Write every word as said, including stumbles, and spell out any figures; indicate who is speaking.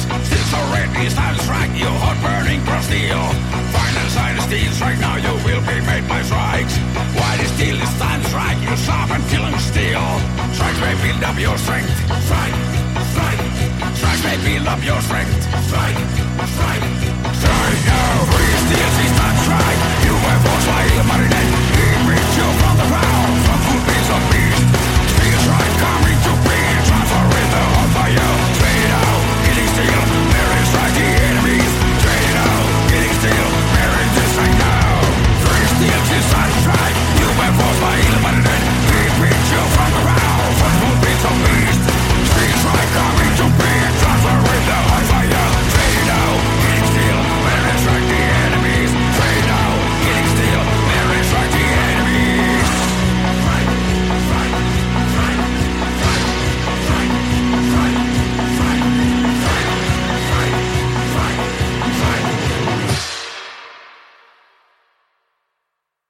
Speaker 1: Still so red, it's time to strike you, hot burning cross steel. Final sign of steel strike, now you will be made by strikes. While it's steel, it's time to strike you, sharp and killing steel. Strikes may build up your strength. Strike, strike. Strikes may build up your strength. Strike, strike. Strike now, free steel, it's time to strike. You were forced by the marionette.